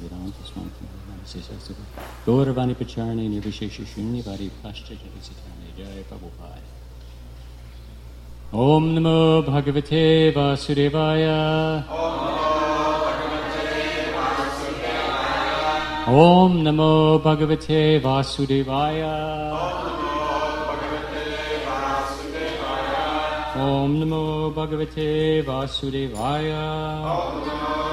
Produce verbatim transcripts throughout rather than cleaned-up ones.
Vedanta Swami Namaste Gauravani Pacharni Nirvishesha Shunyavadi Paschajagasitarni Jai Prabhupada. Om Namo Bhagavate Vasudevaya. Om Namo Bhagavate Vasudevaya. Om Namo Bhagavate Vasudevaya.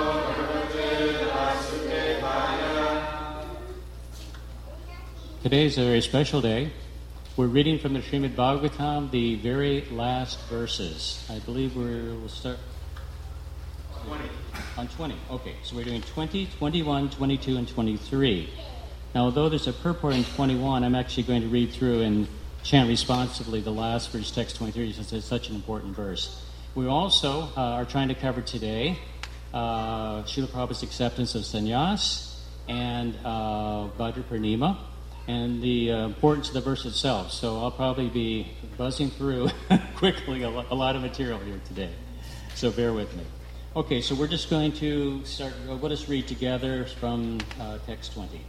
Today is a very special day. We're reading from the Srimad Bhagavatam, the very last verses. I believe we're, we'll start twenty. On twenty. Okay, so we're doing twenty, twenty-one, twenty-two, and twenty-three. Now, although there's a purport in twenty-one, I'm actually going to read through and chant responsively the last verse, text twenty-three, since it's such an important verse. We also uh, are trying to cover today uh, Srila Prabhupada's acceptance of sannyas and uh, Bhadra Purnima, and the uh, importance of the verse itself. So I'll probably be buzzing through quickly a, lo- a lot of material here today. So bear with me. Okay, so we're just going to start, uh, let us read together from uh, text twenty.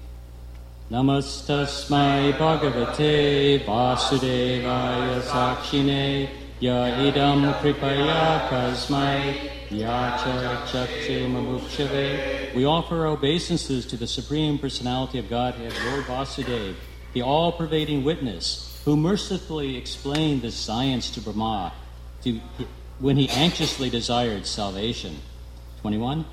Namastasmai Bhagavate Vasudevaya Sakshine Ya idam kripaya kasmai Yacha Chakche Mamukshave. We offer obeisances to the Supreme Personality of Godhead, Lord Vasudeva, the all-pervading witness, who mercifully explained the science to Brahma to, when he anxiously desired salvation. twenty-one.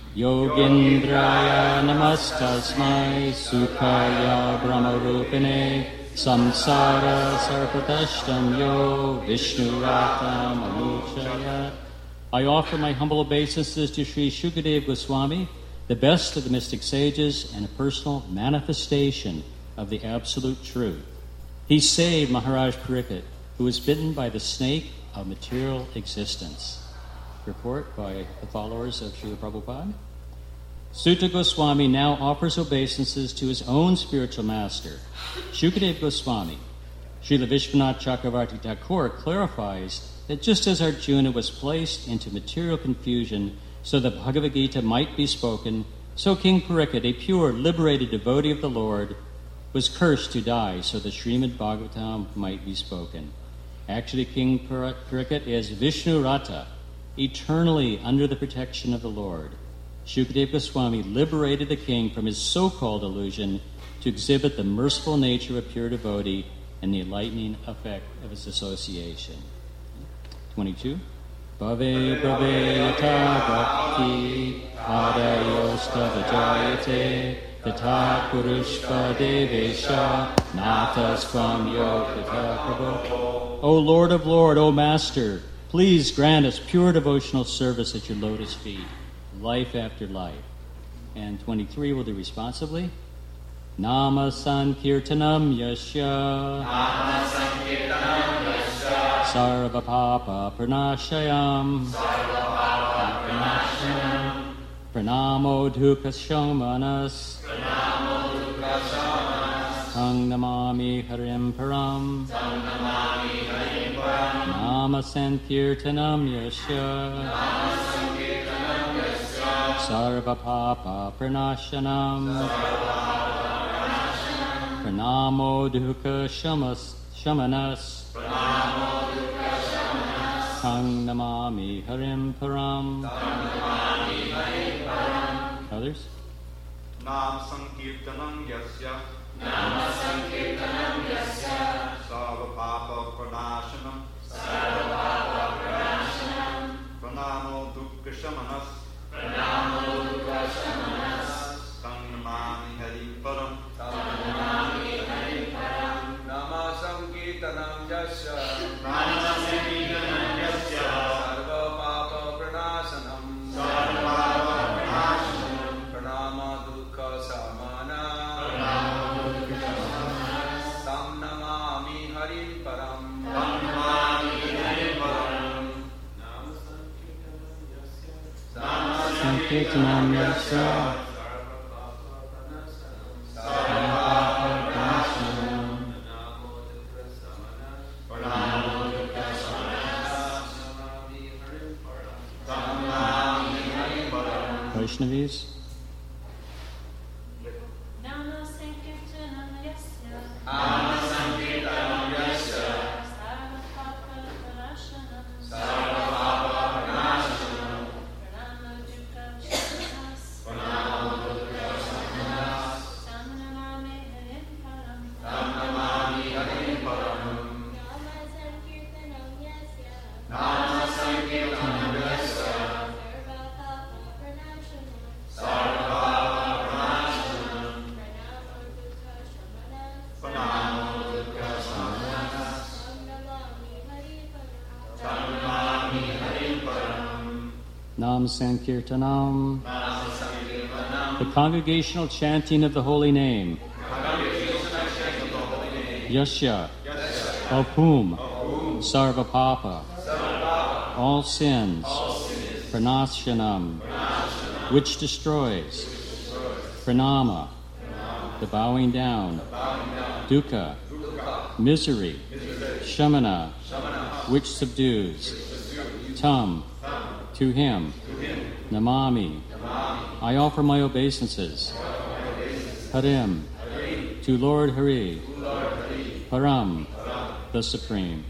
Yogindraya namastasmai Sukhaya Brahmarupine Samsara Sarpadashtam Yo Vishnurattam Anuchaya. I offer my humble obeisances to Sri Shukadeva Goswami, the best of the mystic sages and a personal manifestation of the absolute truth. He saved Maharaj Pariksit, who was bitten by the snake of material existence. Report by the followers of Srila Prabhupada. Sutta Goswami now offers obeisances to his own spiritual master, Shukadeva Goswami. Srila Vishwanath Chakravarti Thakur clarifies that just as Arjuna was placed into material confusion so that Bhagavad Gita might be spoken, so King Pariksit, a pure, liberated devotee of the Lord, was cursed to die so that Srimad Bhagavatam might be spoken. Actually, King Pariksit is Vishnu Rata, eternally under the protection of the Lord. Shukadeva Goswami liberated the king from his so-called illusion to exhibit the merciful nature of a pure devotee and the enlightening effect of his association. twenty-two. Bhave bhave yata bhakti adayosta vajayate tata purushva devesha natas kvam yokata prabhu. O Lord of Lord, O Master, please grant us pure devotional service at your lotus feet, life after life. And twenty-three, we'll do responsibly. Nama Sankirtanam Yasya Nama Sankirtanam Yasya Sarva Papa Pranashayam Sarva Papa Pranashayam Pranamo Dukha Shomanas Pranamo Dukha Shomanas Tang Namami Harim Param Tang Namami Harim Param Nama Sankirtanam Yasya Nama Sankirtanam Yasya Sarva Papa Pranashanam Pranamo Dukha Shamas Shamanas Pranamo Dukha Shamanas Tang Namami Harim Param Tang Namami Harim Param. Others? Nam Sankirtanam Yasya Nama Sankirtanam Yasya Sarva Papa Pranashanam Sarva Papa Pranashanam Pranamo Dukha Shamanas Pranamo Dukha Shamanas Tang Namami Harim Param Nama Sankirtanam Yasya Nama Sankirtanam Yasya Sarva Papa Pranasanam Sarva Papa Pranashanam Pranama Dukha Samana Pranamo Dukha Shamanas Tam Namami Harim Param Tam Namami Harim Param. Nama Sankirtanam Yasya Nama Sankirtanam Yasya Sarva Papa Pranasanam Sarva Papa Pranashanam Pranamo Dukha Samana Pranamo Dukha Shamanas Namami Harim Param Tam Namami Harim Param. Vaishnavis. Nam Sankirtanam. The congregational chanting of the holy name. Yasya. Of whom? Sarva Papa. All sins. Pranashanam. Which destroys. Pranama. The bowing down. Dukkha. Misery. Shamana. Which subdues. Tam. To him. Namami. I offer my obeisances. Harim. To Lord Hari. Param. The Supreme.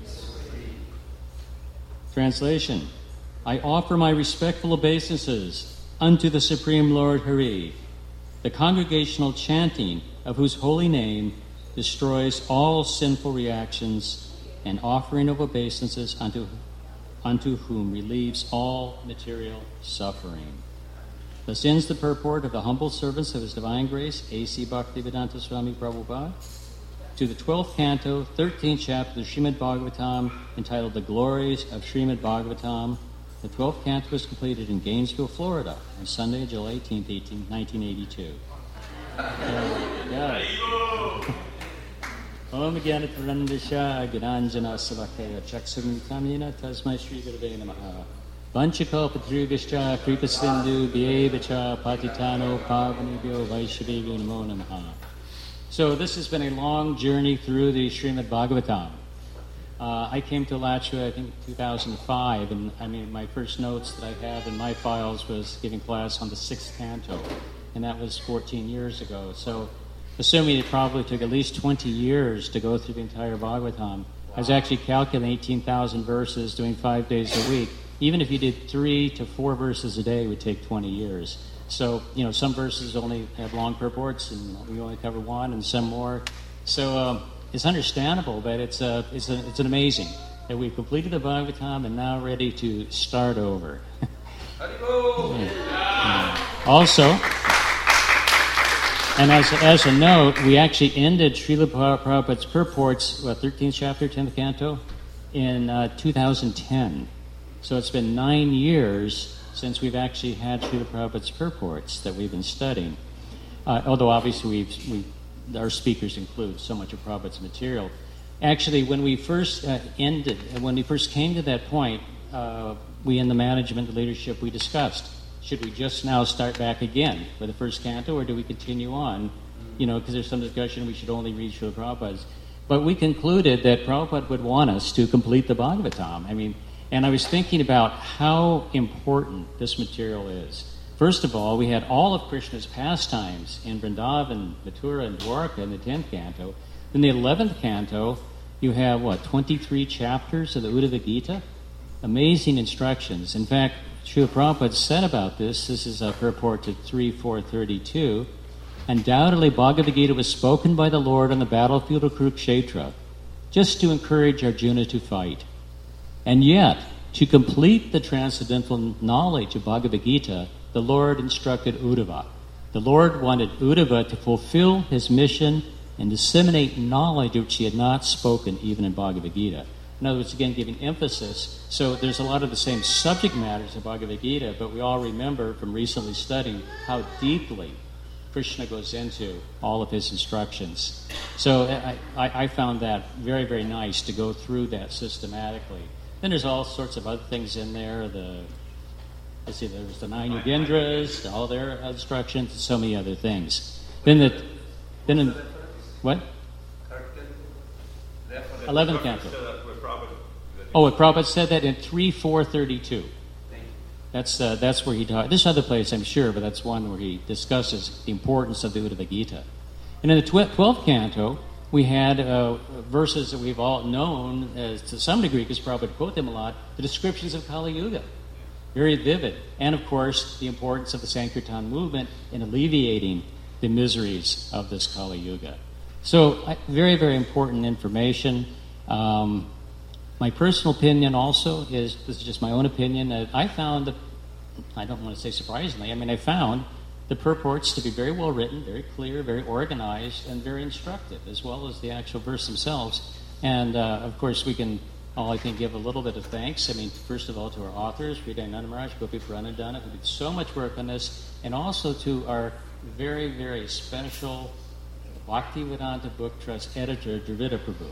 Translation. I offer my respectful obeisances unto the Supreme Lord Hari, the congregational chanting of whose holy name destroys all sinful reactions, and offering of obeisances unto, unto whom relieves all material suffering. Thus ends the purport of the humble servants of His Divine Grace, A C Bhaktivedanta Swami Prabhupada, to the twelfth canto, thirteenth chapter of Srimad Bhagavatam, entitled The Glories of Srimad Bhagavatam. The twelfth canto was completed in Gainesville, Florida, on Sunday, July eighteenth, nineteen eighty-two. Om Jnana Tarandasha Gyananjana Savakaya Chaksum Tamina Tasmai Shri Gurave Namaha Vanchakalpatrubhishcha Kripasindu Bhyevacha Patitano Pavanibhyo Vaishnavibhyo Namo Namaha. So this has been a long journey through the Srimad Bhagavatam. Uh, I came to Alachua, I think, two thousand five, and I mean, my first notes that I have in my files was giving class on the sixth canto, and that was fourteen years ago. So, assuming it probably took at least twenty years to go through the entire Bhagavatam, I was actually calculating eighteen thousand verses, doing five days a week. Even if you did three to four verses a day, it would take twenty years. So, you know, some verses only have long purports, and we only cover one, and some more. So, um, it's understandable, but it's uh, it's a, it's an amazing that we've completed the Bhagavatam and now ready to start over. yeah. Also, and as as a note, we actually ended Srila Prabhupada's purports, what, thirteenth chapter, tenth canto, in uh, two thousand ten. So it's been nine years since we've actually had Srila Prabhupada's purports that we've been studying. Uh, although obviously we've we. Our speakers include so much of Prabhupada's material. Actually, when we first uh, ended, when we first came to that point, uh, we in the management, the leadership, we discussed, should we just now start back again for the first canto, or do we continue on? You know, because there's some discussion we should only read Srila Prabhupada's. But we concluded that Prabhupada would want us to complete the Bhagavatam. I mean, and I was thinking about how important this material is. First of all, we had all of Krishna's pastimes in Vrindavan, Mathura, and Dwarka in the tenth canto. In the eleventh canto, you have, what, twenty-three chapters of the Uddhava Gita? Amazing instructions. In fact, Srila Prabhupada said about this, this is a purport to three four thirty-two, undoubtedly Bhagavad Gita was spoken by the Lord on the battlefield of Kurukshetra, just to encourage Arjuna to fight. And yet, to complete the transcendental knowledge of Bhagavad Gita, the Lord instructed Uddhava. The Lord wanted Uddhava to fulfill his mission and disseminate knowledge which he had not spoken even in Bhagavad Gita. In other words, again, giving emphasis. So there's a lot of the same subject matters of Bhagavad Gita, but we all remember from recently studying how deeply Krishna goes into all of his instructions. So I, I, I found that very, very nice to go through that systematically. Then there's all sorts of other things in there, the Let's see, there's the nine Yogendras, all their instructions, and so many other things. Then the, then in, what? Eleventh canto. Oh, what Prabhupada said that in three four thirty-two. That's uh, that's where he taught. This other place, I'm sure, but that's one where he discusses the importance of the Uddhava Gita. And in the twelfth canto, we had uh, verses that we've all known as, to some degree, because Prabhupada quoted them a lot, the descriptions of Kali Yuga. Very vivid. And, of course, the importance of the Sankirtan movement in alleviating the miseries of this Kali Yuga. So, uh, very, very important information. Um, my personal opinion also is, this is just my own opinion, that I found, that, I don't want to say surprisingly, I mean, I found the purports to be very well written, very clear, very organized, and very instructive, as well as the actual verse themselves. And, uh, of course, we can I'll, I think, give a little bit of thanks. I mean, first of all, to our authors, Hridayananda Maharaj, Gopi Pranadhana, who did so much work on this, and also to our very, very special Bhaktivedanta Book Trust editor, Dravida Prabhu.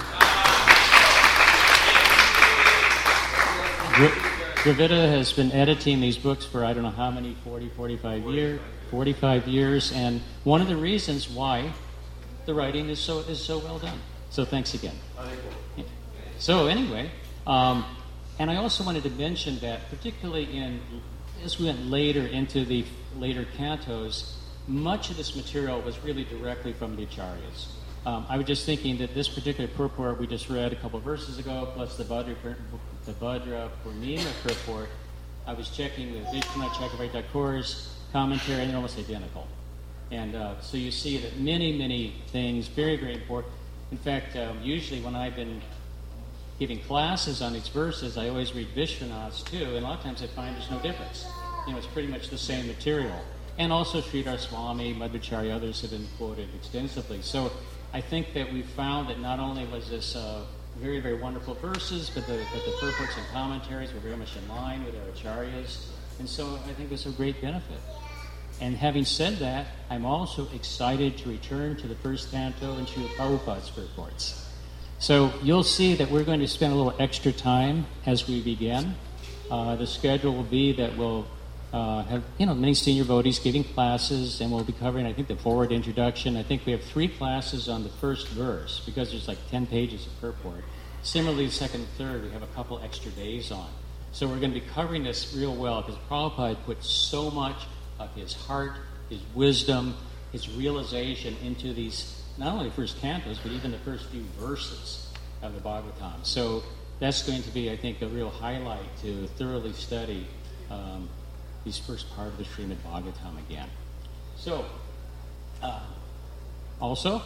Dravida has been editing these books for I don't know how many, forty, forty-five years, forty-five years, and one of the reasons why the writing is so is so well done. So thanks again. Yeah. So anyway, um, and I also wanted to mention that particularly in as we went later into the later cantos, much of this material was really directly from the Acharyas. Um, I was just thinking that this particular purport we just read a couple of verses ago, plus the Bhadra, the Bhadra Purnima purport, I was checking with Vishwanath Chakravarti Thakur's commentary, and they're almost identical. And uh, so you see that many, many things, very, very important. In fact, um, usually when I've been giving classes on these verses, I always read Vishwanath's too, and a lot of times I find there's no difference. You know, it's pretty much the same material. And also Sridhar Swami, Madhvacharya, others have been quoted extensively. So I think that we found that not only was this uh, very, very wonderful verses, but the, but the purports and commentaries were very much in line with our acharyas. And so I think it was a great benefit. And having said that, I'm also excited to return to the first canto and Srila Prabhupada's purports. So you'll see that we're going to spend a little extra time as we begin. Uh, the schedule will be that we'll uh, have, you know, many senior devotees giving classes, and we'll be covering, I think, the forward introduction. I think we have three classes on the first verse, because there's like ten pages of purport. Similarly, the second and third, we have a couple extra days on. So we're going to be covering this real well, because Prabhupada put so much of his heart, his wisdom, his realization into these, not only the first cantos, but even the first few verses of the Bhagavatam. So that's going to be, I think, a real highlight to thoroughly study um, these first part of the Srimad Bhagavatam again. So, uh, also,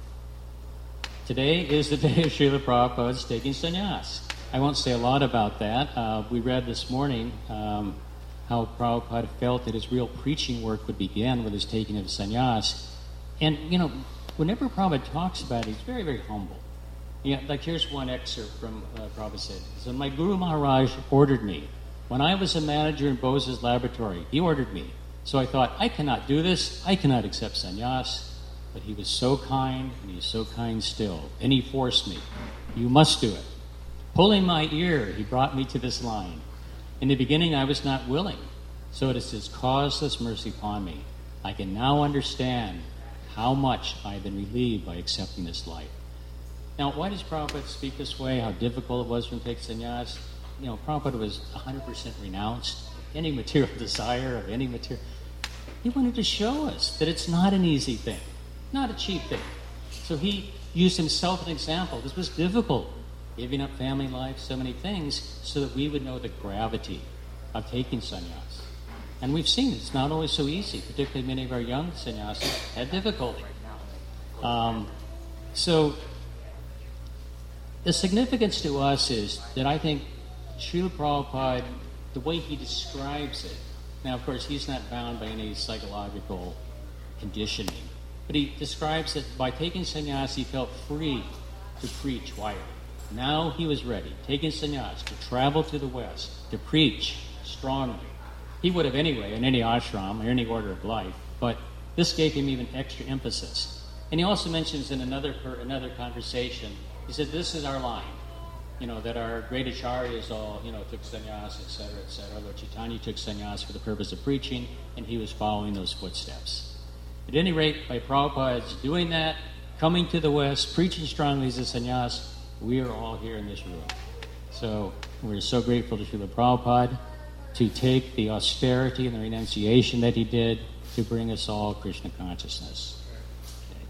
today is the day of Srila Prabhupada's taking sannyas. I won't say a lot about that. Uh, we read this morning um, how Prabhupada felt that his real preaching work would begin with his taking of sannyas. And, you know, whenever Prabhupada talks about it, he's very, very humble. Yeah, like here's one excerpt from uh, Prabhupada said. So my Guru Maharaj ordered me. When I was a manager in Bose's laboratory, he ordered me. So I thought, I cannot do this. I cannot accept sannyas. But he was so kind, and he is so kind still. And he forced me. You must do it. Pulling my ear, he brought me to this line. In the beginning, I was not willing. So it is his causeless mercy upon me. I can now understand how much I have been relieved by accepting this life. Now, why does Prabhupada speak this way? How difficult it was for him to take sannyas? You know, Prabhupada was one hundred percent renounced any material desire of any material. He wanted to show us that it's not an easy thing, not a cheap thing. So he used himself as an example. This was difficult, giving up family life, so many things, so that we would know the gravity of taking sannyas. And we've seen it's not always so easy, particularly many of our young sannyasis had difficulty. Um, so the significance to us is that I think Srila Prabhupada, the way he describes it, now of course he's not bound by any psychological conditioning, but he describes that by taking sannyas he felt free to preach widely. Now he was ready, taking sannyas, to travel to the West, to preach strongly. He would have anyway in any ashram or any order of life, but this gave him even extra emphasis. And he also mentions in another another conversation, he said, this is our line, you know, that our great acharyas all, you know, took sannyas, et cetera, et cetera. Lord Chaitanya took sannyas for the purpose of preaching, and he was following those footsteps. At any rate, by Prabhupada's doing that, coming to the West, preaching strongly as a sannyas, we are all here in this room. So we're so grateful to Srila Prabhupada to take the austerity and the renunciation that he did to bring us all Krishna consciousness. Okay.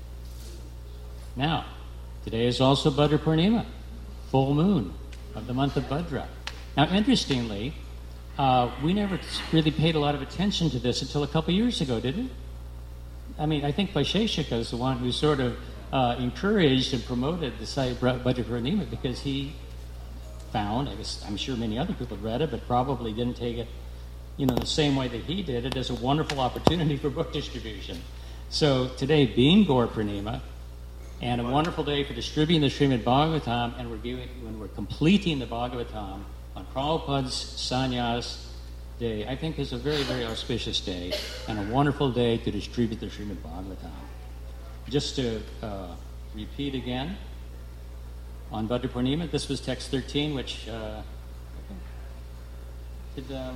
Now, today is also Bhadra Purnima, full moon of the month of Bhadra. Now, interestingly, uh, we never really paid a lot of attention to this until a couple years ago, did we? I mean, I think Vaisheshika is the one who sort of uh, encouraged and promoted the site Bhadra Purnima, because he found, I guess, I'm sure many other people read it, but probably didn't take it, you know, the same way that he did it, as a wonderful opportunity for book distribution. So today, being Gaur Purnima, And a wonderful day for distributing the Srimad Bhagavatam and reviewing when we're completing the Bhagavatam on Prabhupada's Sannyas Day. I think is a very, very auspicious day and a wonderful day to distribute the Srimad Bhagavatam. Just to uh, repeat again, on Bhadra Purnima, this was text thirteen, which uh, did, uh,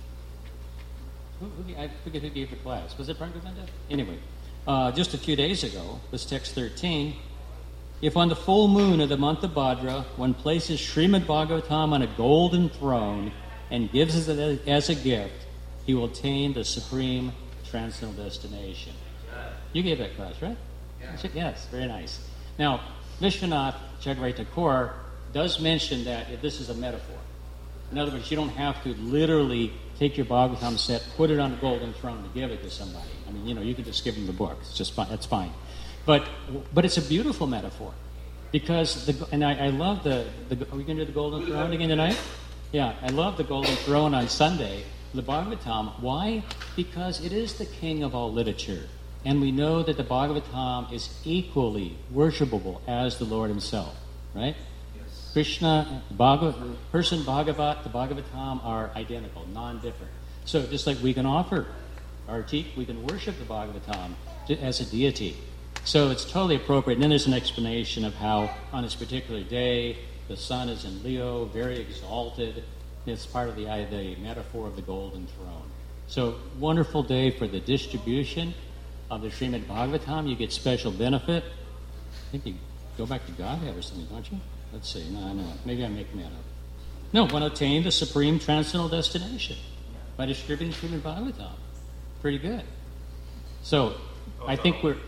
who, who, I forget who gave the class. Was it Prabhupada? Anyway, uh, just a few days ago was text thirteen. If on the full moon of the month of Bhadra, one places Srimad Bhagavatam on a golden throne and gives it as a gift, he will attain the supreme transcendental destination. You gave that class, right? Yeah. Yes, very nice. Now, Vishwanath Chakravarti Thakur does mention that if this is a metaphor. In other words, you don't have to literally take your Bhagavatam set, put it on a golden throne to give it to somebody. I mean, you know, you could just give them the book. It's just fine. That's fine. But but it's a beautiful metaphor because the and I, I love the, the are we going to do the golden throne again tonight? Yeah, I love the golden throne on Sunday, the Bhagavatam. Why? Because it is the king of all literature. And we know that the Bhagavatam is equally worshipable as the Lord himself, right? Yes. Krishna, Bhagavat, person Bhagavat, the Bhagavatam are identical, non-different. So just like we can offer our tea, we can worship the Bhagavatam as a deity. So it's totally appropriate. And then there's an explanation of how on this particular day, the sun is in Leo, very exalted. It's part of the, the metaphor of the golden throne. So wonderful day for the distribution of the Srimad Bhagavatam. You get special benefit. I think you go back to Godhead or something, don't you? Let's see. No, no. Maybe I'm making that up. No, one attain the supreme transcendental destination by distributing Srimad Bhagavatam. Pretty good. So, oh, I think we're...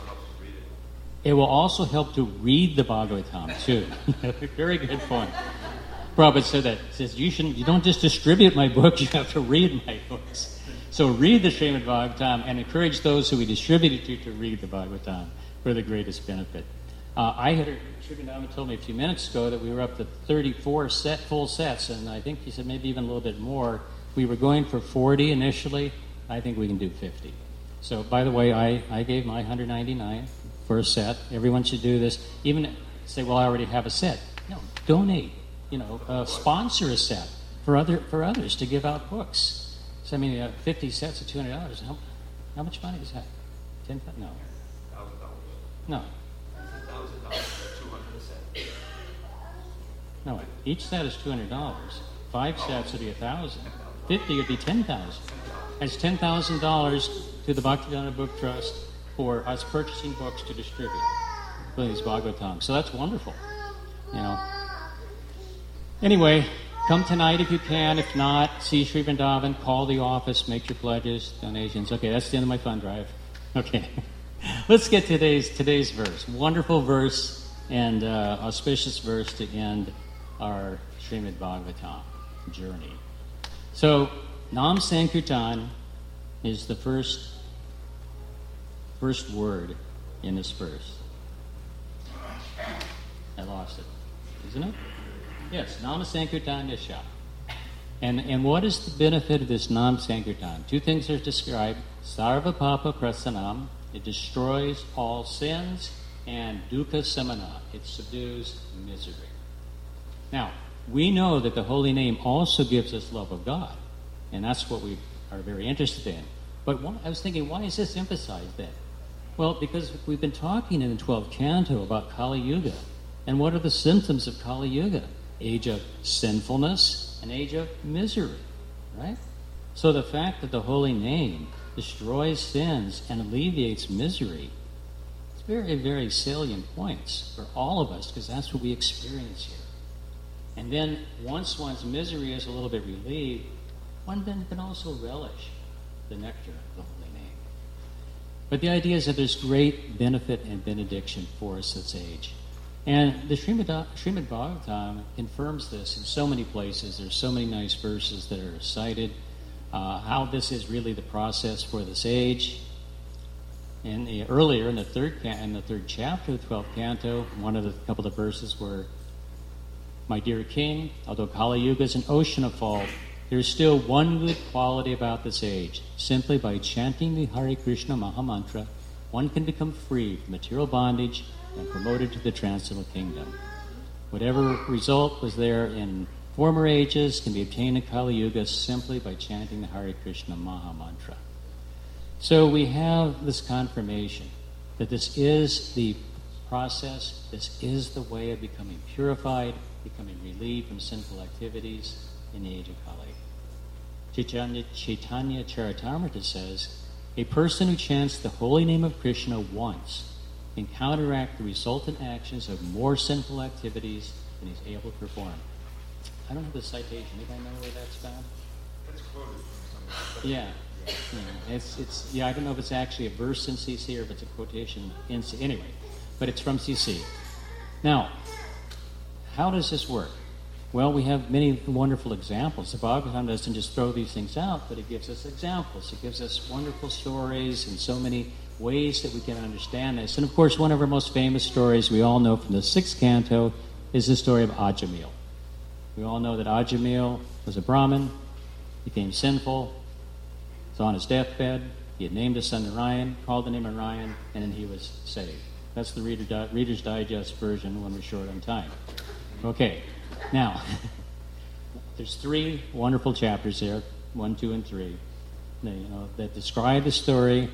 It will also help to read the Bhagavatam, too. Very good point. Prabhupada said that. He says, you, shouldn't, you don't just distribute my books, you have to read my books. So read the Srimad Bhagavatam and encourage those who we distributed to to read the Bhagavatam for the greatest benefit. Uh, I had Srimad told me a few minutes ago that we were up to thirty-four set full sets, and I think he said maybe even a little bit more. We were going for forty initially. I think we can do fifty. So, by the way, I, I gave my one hundred ninety-nine for a set. Everyone should do this. Even say, well, I already have a set. No, donate. You know, uh, sponsor a set for other for others to give out books. So, I mean, uh, fifty sets of two hundred dollars. How, how much money is that? ten No. one thousand dollars. No. one thousand dollars for two hundred sets. No, each set is two hundred dollars. Five sets would be one thousand dollars. fifty would be ten thousand dollars. That's ten thousand dollars to the Bhaktivedanta Book Trust for us purchasing books to distribute. These Bhagavatam. So that's wonderful. You know. Anyway, come tonight if you can. If not, see Sri Vrindavan, call the office, make your pledges, donations. Okay, that's the end of my fund drive. Okay. Let's get today's today's verse. Wonderful verse and uh, auspicious verse to end our Srimad Bhagavatam journey. So, Nam Sankirtan is the first first word in this verse. I lost it. Isn't it? Yes, Nama Sankirtan Yasha. And and what is the benefit of this Nam Sankirtan? Two things are described. Sarva Papa Prasanam, it destroys all sins, and Dukkha Samana, it subdues misery. Now, we know that the holy name also gives us love of God, and that's what we are very interested in. But what, I was thinking, why is this emphasized then? Well, because we've been talking in the twelfth canto about Kali Yuga, and what are the symptoms of Kali Yuga? Age of sinfulness, an age of misery, right? So the fact that the holy name destroys sins and alleviates misery, it's very, very salient points for all of us, because that's what we experience here. And then once one's misery is a little bit relieved, one then can also relish the nectar of the holy name. But the idea is that there's great benefit and benediction for us this age. And the Srimad, Srimad Bhagavatam confirms this in so many places. There's so many nice verses that are cited. Uh, how this is really the process for this age. And the, earlier in the third in the third chapter of the twelfth canto, one of the couple of verses were, "My dear king, although Kali Yuga is an ocean of fault, there is still one good quality about this age. Simply by chanting the Hare Krishna Mahamantra, one can become free from material bondage and promoted to the transcendental kingdom. Whatever result was there in former ages can be obtained in Kali Yuga simply by chanting the Hare Krishna Maha Mantra. So we have this confirmation that this is the process, this is the way of becoming purified, becoming relieved from sinful activities in the age of Kali. Chaitanya, Chaitanya Charitamrita says, a person who chants the holy name of Krishna once can counteract the resultant actions of more sinful activities than he's able to perform. I don't have the citation. Anybody know where that's found? That's quoted from somewhere. Yeah. yeah. It's, it's, yeah, I don't know if it's actually a verse in C C or if it's a quotation in C C. Anyway, but it's from C C. Now, how does this work? Well, we have many wonderful examples. The Bhagavatam doesn't just throw these things out, but it gives us examples. It gives us wonderful stories and so many ways that we can understand this. And of course, one of our most famous stories we all know from the sixth canto is the story of Ajamil. We all know that Ajamil was a Brahmin, became sinful, was on his deathbed. He had named his son Narayan, called the name Narayan, and then he was saved. That's the Reader Di- Reader's Digest version when we're short on time. Okay, now, there's three wonderful chapters there, one, two, and three, you know, that describe the story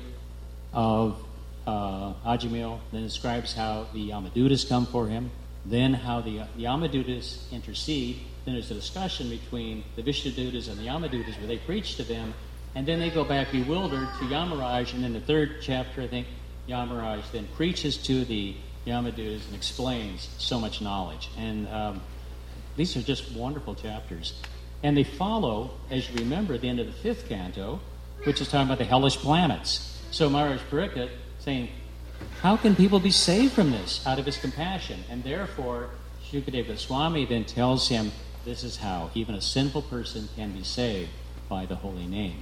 of uh, Ajamil, then describes how the Yamadutas come for him, then how the, the Yamadutas intercede, then there's a discussion between the Vishnudutas and the Yamadutas where they preach to them, and then they go back bewildered to Yamaraj, and in the third chapter, I think, Yamaraj then preaches to the Yamadutas and explains so much knowledge. And um, these are just wonderful chapters. And they follow, as you remember, the end of the fifth canto, which is talking about the hellish planets. So Maharaj Pariksit saying, how can people be saved from this out of his compassion? And therefore, Shukadeva Goswami then tells him, this is how even a sinful person can be saved by the holy name.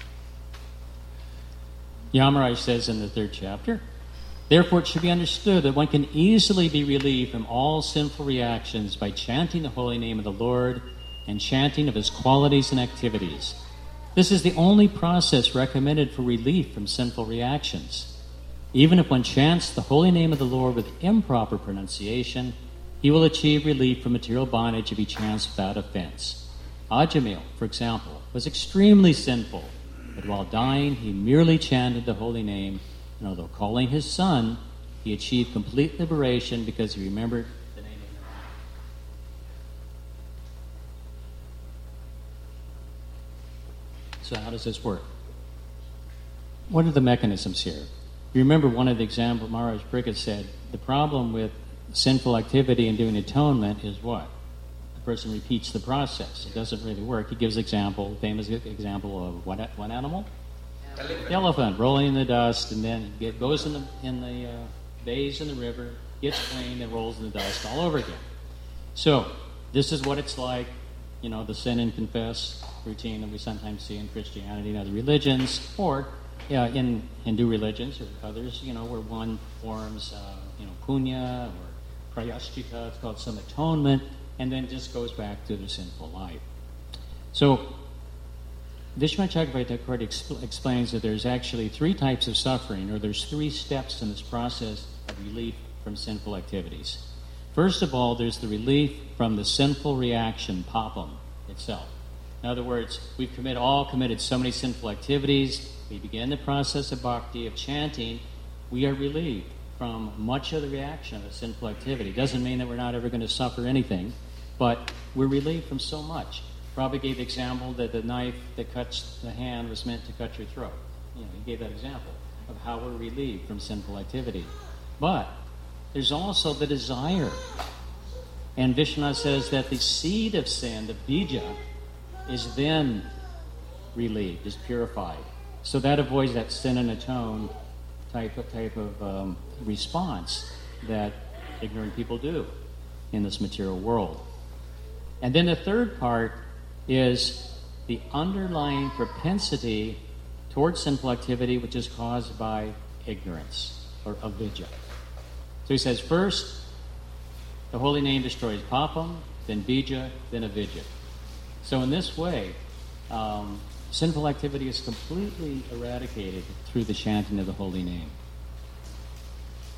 Yamaraj says in the third chapter, therefore it should be understood that one can easily be relieved from all sinful reactions by chanting the holy name of the Lord and chanting of his qualities and activities. This is the only process recommended for relief from sinful reactions. Even if one chants the holy name of the Lord with improper pronunciation, he will achieve relief from material bondage if he chants without offense. Ajamil, for example, was extremely sinful, but while dying he merely chanted the holy name, and although calling his son, he achieved complete liberation because he remembered the name of Narayan. So how does this work? What are the mechanisms here? You remember one of the examples Maharaj Pariksit said, the problem with sinful activity and doing atonement is what? The person repeats the process. It doesn't really work. He gives example, famous example of what, what animal? The elephant rolling in the dust, and then it goes in the in the uh, bathes in the river, gets clean, then rolls in the dust all over again. So this is what it's like, you know, the sin and confess routine that we sometimes see in Christianity and other religions, or uh, in Hindu religions or others, you know, where one forms, uh, you know, punya or prayashchita, it's called some atonement, and then just goes back to the sinful life. So Vishwanath Chakravarti Thakur expl- explains that there's actually three types of suffering, or there's three steps in this process of relief from sinful activities. First of all, there's the relief from the sinful reaction, papam, itself. In other words, we've commit, all committed so many sinful activities. We begin the process of bhakti, of chanting. We are relieved from much of the reaction of a sinful activity. Doesn't mean that we're not ever going to suffer anything, but we're relieved from so much. Probably gave the example that the knife that cuts the hand was meant to cut your throat. You know, he gave that example of how we're relieved from sinful activity. But there's also the desire. And Vishwanath says that the seed of sin, the bija, is then relieved, is purified. So that avoids that sin and atone type of, type of um, response that ignorant people do in this material world. And then the third part is the underlying propensity towards sinful activity, which is caused by ignorance, or avidya. So he says, first, the holy name destroys papam, then bija, then avidya. So in this way, um, sinful activity is completely eradicated through the chanting of the holy name.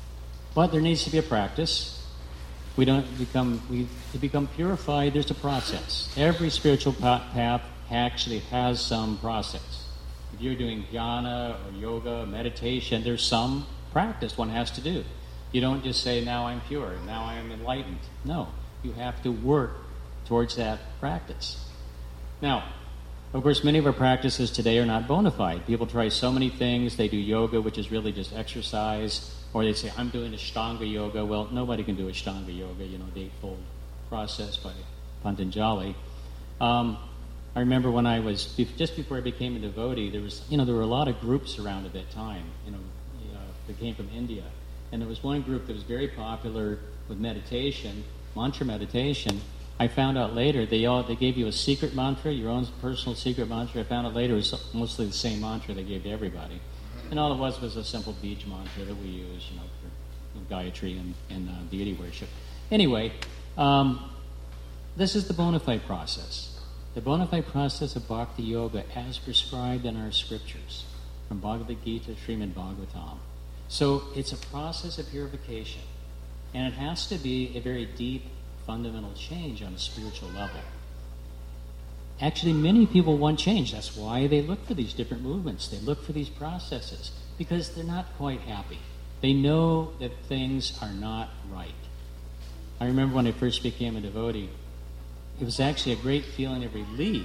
But there needs to be a practice. We don't become, we to become purified, there's a process. Every spiritual path actually has some process. If you're doing jhana or yoga, meditation, there's some practice one has to do. You don't just say, now I'm pure, now I am enlightened. No, you have to work towards that practice. Now, of course, many of our practices today are not bona fide. People try so many things. They do yoga, which is really just exercise, or they say, I'm doing Ashtanga yoga. Well, nobody can do Ashtanga yoga, you know, the eightfold process by Patanjali. Um, I remember when I was, just before I became a devotee, there was, you know, there were a lot of groups around at that time, you know, uh, that came from India. And there was one group that was very popular with meditation, mantra meditation. I found out later they all they gave you a secret mantra, your own personal secret mantra. I found out later it was mostly the same mantra they gave to everybody. And all it was was a simple Bij mantra that we use, you know, for you know, Gayatri and, and uh, deity worship. Anyway, um, this is the bona fide process. The bona fide process of Bhakti Yoga as prescribed in our scriptures, from Bhagavad Gita, Srimad Bhagavatam. So it's a process of purification, and it has to be a very deep, fundamental change on a spiritual level. Actually, many people want change. That's why they look for these different movements. They look for these processes, because they're not quite happy. They know that things are not right. I remember when I first became a devotee, it was actually a great feeling of relief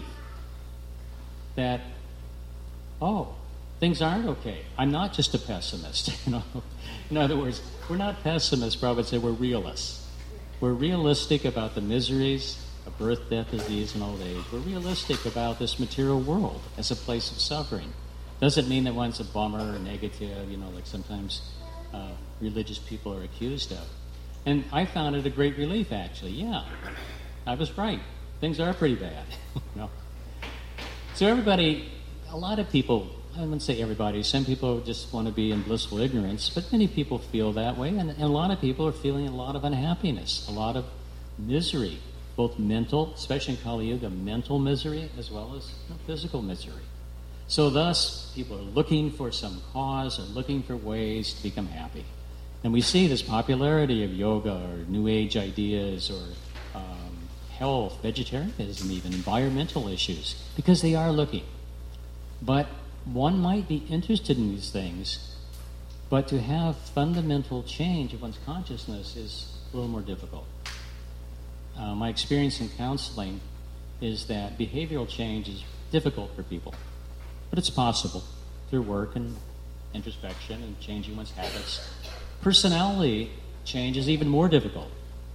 that, oh, things aren't okay. I'm not just a pessimist. You know, in other words, we're not pessimists. Prabhupada said we're realists. We're realistic about the miseries of birth, death, disease, and old age. We're realistic about this material world as a place of suffering. Doesn't mean that one's a bummer or negative, you know, like sometimes uh, religious people are accused of. And I found it a great relief, actually. Yeah, I was right. Things are pretty bad. You know? So everybody, a lot of people, I wouldn't say everybody, some people just want to be in blissful ignorance, but many people feel that way, and, and a lot of people are feeling a lot of unhappiness, a lot of misery, both mental, especially in Kali Yuga, mental misery as well as you know, physical misery. So thus, people are looking for some cause or looking for ways to become happy. And we see this popularity of yoga or New Age ideas or um, health, vegetarianism even, environmental issues, because they are looking. But one might be interested in these things, but to have fundamental change of one's consciousness is a little more difficult. Uh, my experience in counseling is that behavioral change is difficult for people, but it's possible through work and introspection and changing one's habits. Personality change is even more difficult.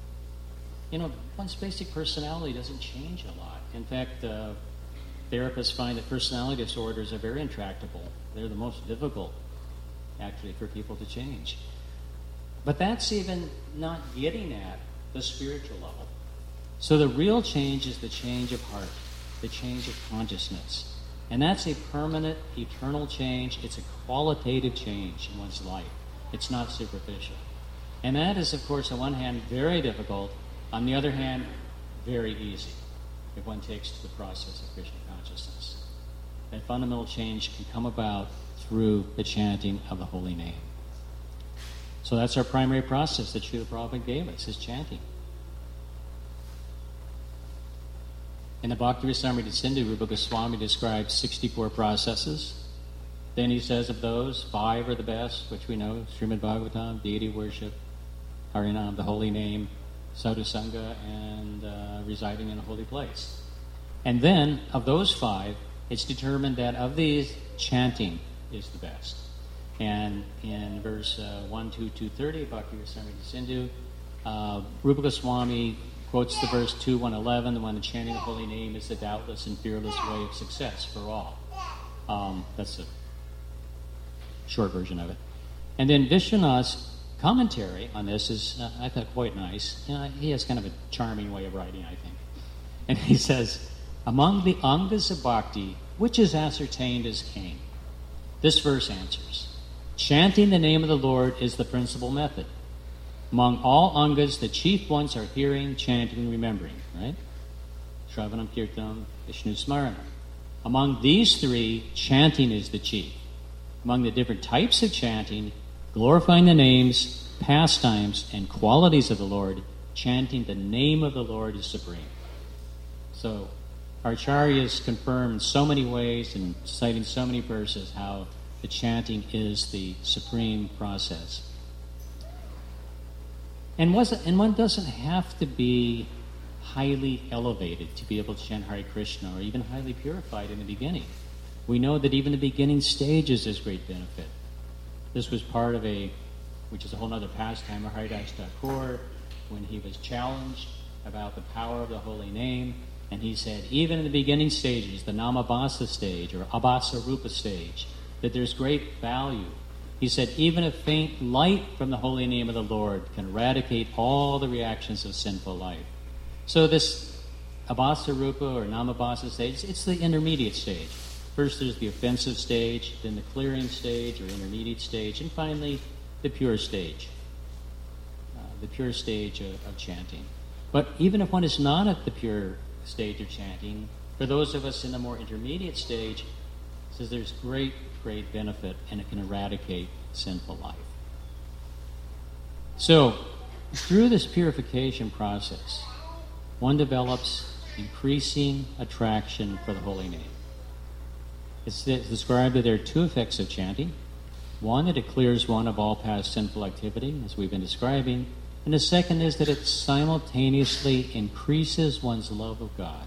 You know, one's basic personality doesn't change a lot. In fact, uh, therapists find that personality disorders are very intractable. They're the most difficult, actually, for people to change. But that's even not getting at the spiritual level. So the real change is the change of heart, the change of consciousness. And that's a permanent, eternal change. It's a qualitative change in one's life. It's not superficial. And that is, of course, on one hand, very difficult. On the other hand, very easy, if one takes to the process of Krishna consciousness. That fundamental change can come about through the chanting of the holy name. So that's our primary process that Srila Prabhupada gave us, is chanting. In the Bhakti Rasamrita Sindhu, Rupa Goswami describes sixty-four processes. Then he says of those, five are the best, which we know, Srimad Bhagavatam, deity worship, Harinam, the holy name, Sadhusanga, and uh, residing in a holy place. And then, of those five, it's determined that of these, chanting is the best. And in verse uh, one, two, two thirty, Bhakti Rasamrita Sindhu, uh, Rupa Goswami quotes the verse two, one eleven, the one that chanting the holy name is the doubtless and fearless way of success for all. Um, that's a short version of it. And then Vishwanath's commentary on this is, uh, I thought, quite nice. You know, he has kind of a charming way of writing, I think. And he says, among the angas of bhakti, which is ascertained as king? This verse answers, chanting the name of the Lord is the principal method. Among all angas, the chief ones are hearing, chanting, and remembering, right? Shravanam, Kirtanam, Vishnu Smaranam. Among these three, chanting is the chief. Among the different types of chanting, glorifying the names, pastimes, and qualities of the Lord, chanting the name of the Lord is supreme. So, our acharyas confirm in so many ways and citing so many verses how the chanting is the supreme process. And, wasn't, and one doesn't have to be highly elevated to be able to chant Hare Krishna, or even highly purified in the beginning. We know that even the beginning stages is great benefit. This was part of a, which is a whole other pastime of Haridas Thakur, when he was challenged about the power of the holy name, and he said, even in the beginning stages, the Namabhasa stage, or Abhasa Rupa stage, that there's great value. He said, even a faint light from the holy name of the Lord can eradicate all the reactions of sinful life. So this Abhasa Rupa or Namabhasa stage, it's the intermediate stage. First there's the offensive stage, then the clearing stage or intermediate stage, and finally the pure stage, uh, the pure stage of, of chanting. But even if one is not at the pure stage of chanting, for those of us in the more intermediate stage, it says there's great, great benefit, and it can eradicate sinful life. So, through this purification process, one develops increasing attraction for the holy name. It's described that there are two effects of chanting. One, that it clears one of all past sinful activity, as we've been describing. And the second is that it simultaneously increases one's love of God.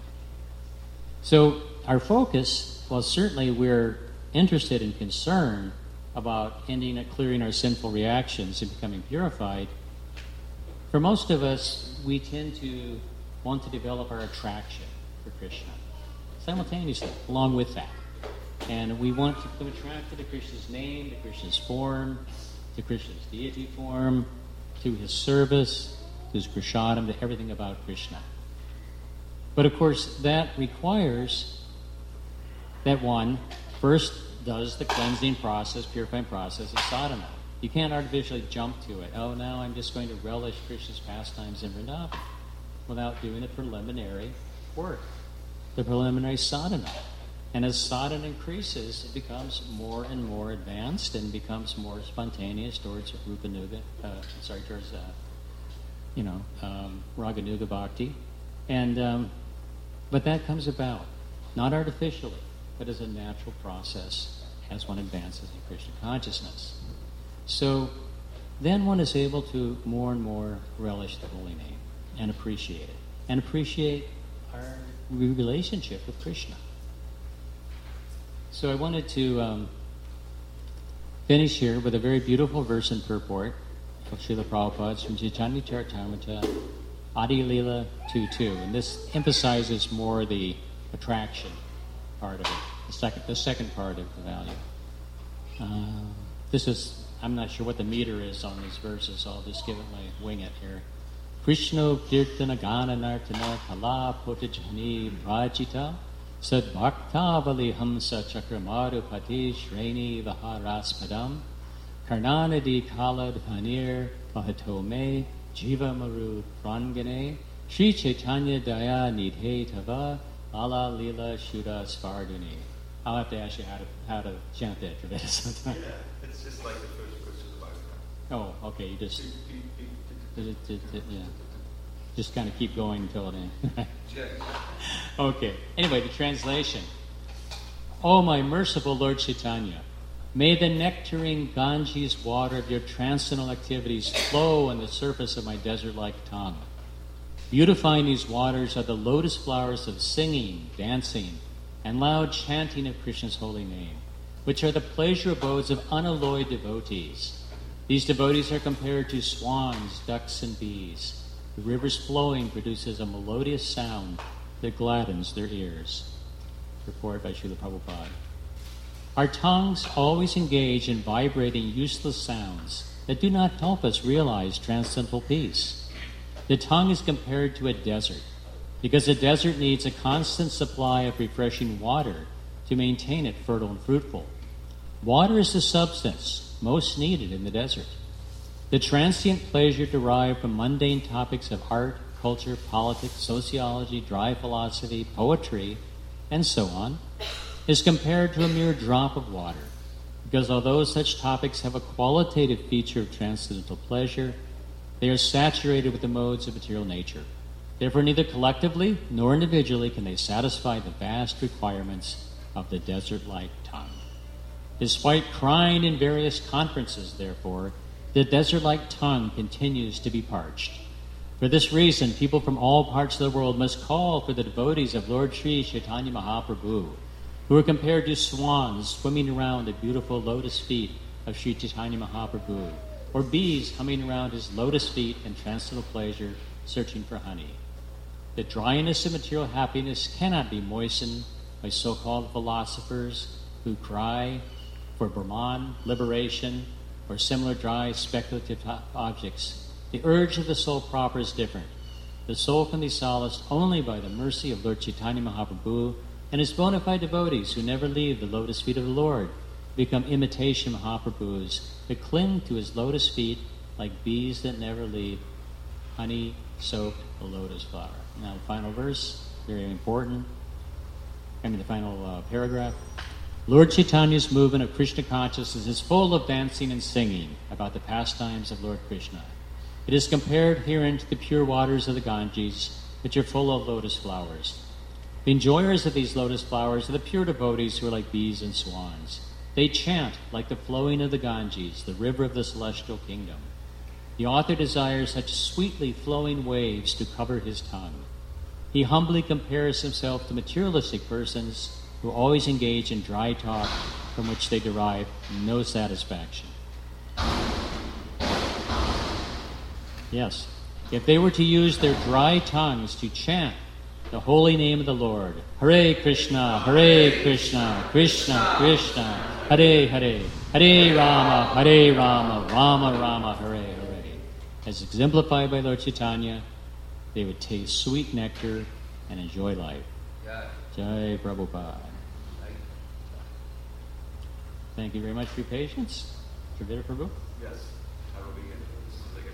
So our focus, well, certainly we're interested and concerned about ending and clearing our sinful reactions and becoming purified. For most of us, we tend to want to develop our attraction for Krishna simultaneously, along with that. And we want to become attracted to Krishna's name, to Krishna's form, to Krishna's deity form, to his service, to his prasadam, to everything about Krishna. But of course, that requires that one first does the cleansing process, purifying process of sadhana. You can't artificially jump to it. Oh, now I'm just going to relish Krishna's pastimes in Vrindavan, without doing the preliminary work, the preliminary sadhana. And as sadhana increases, it becomes more and more advanced and becomes more spontaneous towards Rupanuga, uh, sorry, towards, uh, you know, um, Raganuga Bhakti. And, um, but that comes about, not artificially, but as a natural process as one advances in Krishna consciousness. So then one is able to more and more relish the holy name and appreciate it, and appreciate our relationship with Krishna. So I wanted to um, finish here with a very beautiful verse in purport of Srila Prabhupada's from Chaitanya Charitamrita, Adi Leela two two, and this emphasizes more the attraction part of it, the second, the second part of the value. Uh, this is, I'm not sure what the meter is on these verses, so I'll just give it my wing it here. Krishna Kirtana Gana Nartana Kala Potijani Prajita Sad Bhaktavali Hamsa Chakramaru Pati Shreni Vaharaspadam Karnanadi Kalad Hanir Vahatome Jiva Maru Prangane Sri Chaitanya Daya Nidhe Tava Ala Lila Shuddha Svarduni. I'll have to ask you how to how to chant that for that sometime. Yeah, it's just like the first verse of the Bible. Oh, okay, you just yeah. Just kind of keep going until it ends. Okay. Anyway, the translation. Oh, my merciful Lord Chaitanya, may the nectarine Ganges water of your transcendental activities flow on the surface of my desert-like tongue. Beautifying these waters are the lotus flowers of singing, dancing, and loud chanting of Krishna's holy name, which are the pleasure abodes of unalloyed devotees. These devotees are compared to swans, ducks, and bees. The river's flowing produces a melodious sound that gladdens their ears. Reported by Srila Prabhupada. Our tongues always engage in vibrating useless sounds that do not help us realize transcendental peace. The tongue is compared to a desert, because a desert needs a constant supply of refreshing water to maintain it fertile and fruitful. Water is the substance most needed in the desert. The transient pleasure derived from mundane topics of art, culture, politics, sociology, dry philosophy, poetry, and so on, is compared to a mere drop of water. Because although such topics have a qualitative feature of transcendental pleasure, they are saturated with the modes of material nature. Therefore, neither collectively nor individually can they satisfy the vast requirements of the desert-like tongue. Despite crying in various conferences, therefore, the desert-like tongue continues to be parched. For this reason, people from all parts of the world must call for the devotees of Lord Sri Chaitanya Mahaprabhu, who are compared to swans swimming around the beautiful lotus feet of Sri Chaitanya Mahaprabhu, or bees humming around his lotus feet in transcendental pleasure, searching for honey. The dryness of material happiness cannot be moistened by so-called philosophers who cry for Brahman, liberation, or similar dry speculative objects. The urge of the soul proper is different. The soul can be solaced only by the mercy of Lord Chaitanya Mahaprabhu and his bona fide devotees who never leave the lotus feet of the Lord, become imitation Mahaprabhus that cling to his lotus feet like bees that never leave honey-soaked the lotus flower. Now the final verse, very important. I mean the final uh, paragraph. Lord Chaitanya's movement of Krishna consciousness is full of dancing and singing about the pastimes of Lord Krishna. It is compared herein to the pure waters of the Ganges, which are full of lotus flowers. The enjoyers of these lotus flowers are the pure devotees who are like bees and swans. They chant like the flowing of the Ganges, the river of the celestial kingdom. The author desires such sweetly flowing waves to cover his tongue. He humbly compares himself to materialistic persons who always engage in dry talk from which they derive no satisfaction. Yes, if they were to use their dry tongues to chant the holy name of the Lord, Hare Krishna, Hare Krishna, Krishna Krishna, Hare Hare, Hare Rama, Hare Rama, Rama Rama, Hare Hare, as exemplified by Lord Chaitanya, they would taste sweet nectar and enjoy life. Jai Prabhupada. Thank you very much for your patience. Travita Prabhu? Yes. I will begin as soon as I get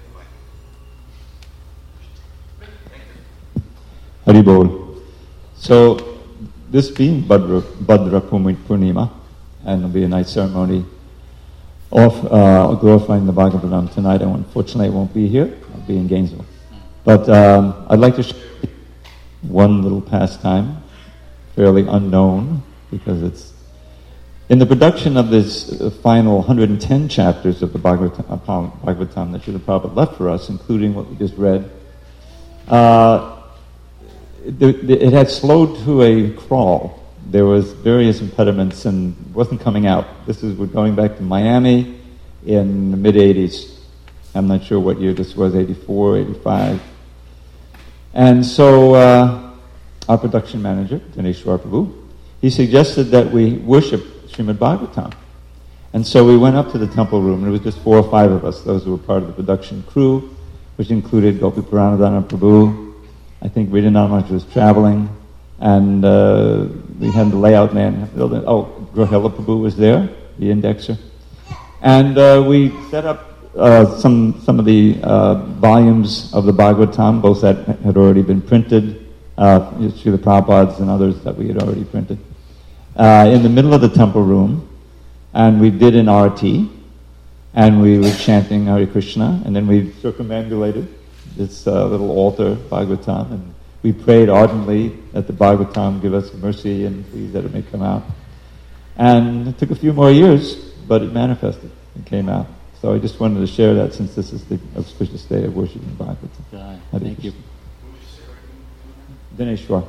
the mic. Thank you. Hari Bol. So, this being Bhadra, Bhadra Purnima, and there'll be a night ceremony of uh, glorifying the Bhagavatam tonight. I unfortunately I won't be here. I'll be in Gainesville. But um, I'd like to share one little pastime, fairly unknown, because it's in the production of this uh, final one hundred ten chapters of the Bhagavatam, uh, Bhagavatam that Srila Prabhupada left for us, including what we just read. Uh, it, it had slowed to a crawl. There was various impediments and wasn't coming out. This is, we're going back to Miami in the mid-eighties. I'm not sure what year this was, eighty-four, eighty-five. And so uh, our production manager, Dineshwar Prabhu, he suggested that we worship Srimad Bhagavatam. And so we went up to the temple room, and it was just four or five of us, those who were part of the production crew, which included Gopi Puranadhana Prabhu. I think Vidyanamaj was traveling, and uh, we had the layout man. Oh, Grahila Prabhu was there, the indexer. And uh, we set up uh, some some of the uh, volumes of the Bhagavatam, both that had already been printed, uh, Srila Prabhupada's and others that we had already printed, uh, in the middle of the temple room. And we did an arati, and we were chanting Hare Krishna, and then we circumambulated this uh, little altar, Bhagavatam, and we prayed ardently that the Bhagavatam give us mercy and please that it may come out. And it took a few more years, but it manifested and came out. So I just wanted to share that since this is the auspicious day of worshiping Bhagavatam. Uh, thank you. Dineshwar.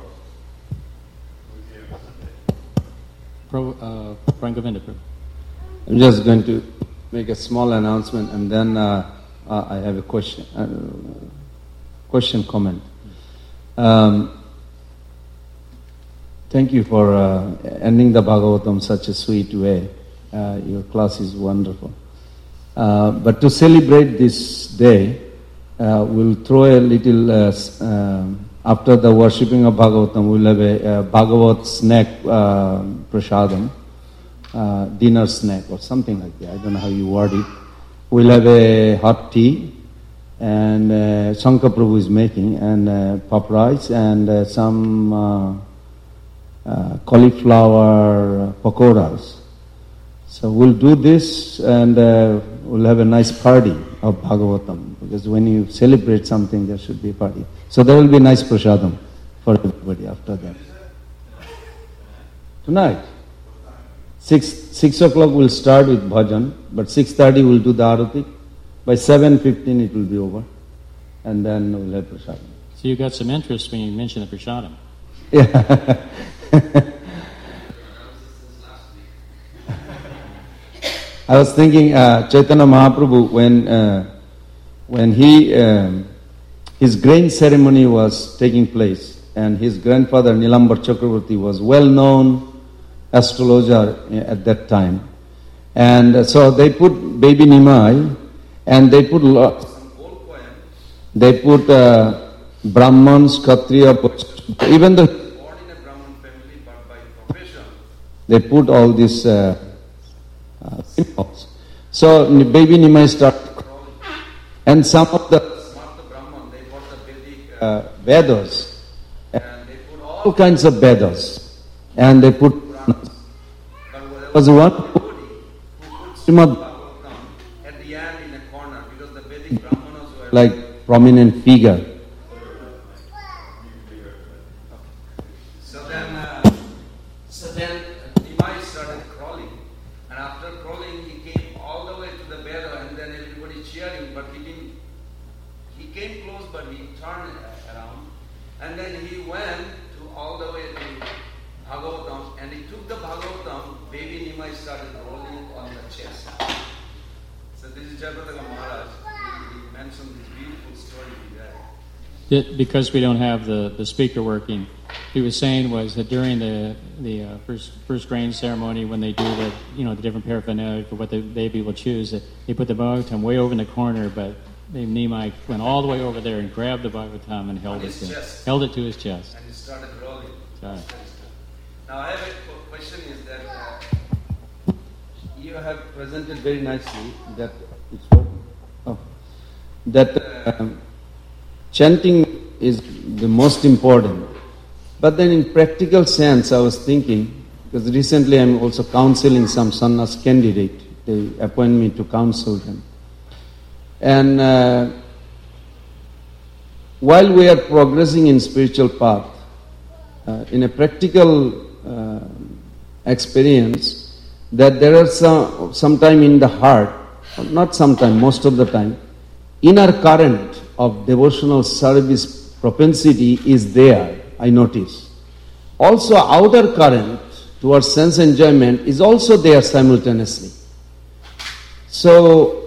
Pro, uh, Frank Govinda. I'm just going to make a small announcement, and then uh, uh, I have a question, uh, question comment. Um, thank you for uh, ending the Bhagavatam such a sweet way. Uh, your class is wonderful. Uh, but to celebrate this day, uh, we'll throw a little, uh, um, after the worshipping of Bhagavatam, we'll have a, a Bhagavat snack uh, prasadam. Uh, dinner snack or something like that. I don't know how you word it. We'll have a hot tea, and uh, Shankar Prabhu is making, and uh, pop rice, and uh, some uh, uh, cauliflower pakoras. So we'll do this and uh, we'll have a nice party of Bhagavatam, because when you celebrate something, there should be a party. So there will be nice prasadam for everybody after that. Tonight, six six o'clock we'll start with bhajan, but six thirty we'll do the arati. By seven fifteen it will be over, and then we'll have prasadam. So you got some interest when you mentioned the prasadam. Yeah. I was thinking uh, Chaitanya Mahaprabhu, when uh, when he um, his grain ceremony was taking place, and his grandfather Nilambar Chakravarti was well-known astrologer at that time, and uh, so they put baby Nimai, and they put lot, some gold coin, they put uh, Brahmans, Kshatriya, even though born in a Brahman family, but by profession, they put all these uh, uh, symbols. So baby Nimai started crawling, and some of the smart Brahman, they bought the Vedic uh, Vedas, and they put all kinds of Vedas, and they put Puranas. But there was one devotee who put Srimad Bhagavatam at the end in a corner, because the Vedic Brahmanas were like prominent figure. So then, uh, so then Nimai started crawling, and after crawling, he came all the way to the Veda, and then everybody cheering, but he didn't. He came close, but he turned around, and then he went to all the way to Bhagavatam, and he took the Bhagavatam. Baby Nimai started rolling on the chest. So this is Jayapataka Maharaj. He, he mentioned this beautiful story there. It, because we don't have the, the speaker working, he was saying was that during the the uh, first first grain ceremony, when they do the you know the different paraphernalia for what the baby will choose, that they put the Bhagavatam way over in the corner, but the Nimai went all the way over there and grabbed the Bhagavatam and held On it his to chest. held it to his chest. And he started rolling. Sorry. Now I have a question is that uh, you have presented very nicely that it's working. Oh. That um, chanting is the most important. But then in practical sense, I was thinking, because recently I'm also counseling some sannyas candidate. They appoint me to counsel them. And uh, while we are progressing in spiritual path, uh, in a practical uh, experience, that there are some sometime in the heart, not sometime, most of the time, inner current of devotional service propensity is there, I notice. Also outer current towards sense enjoyment is also there simultaneously. So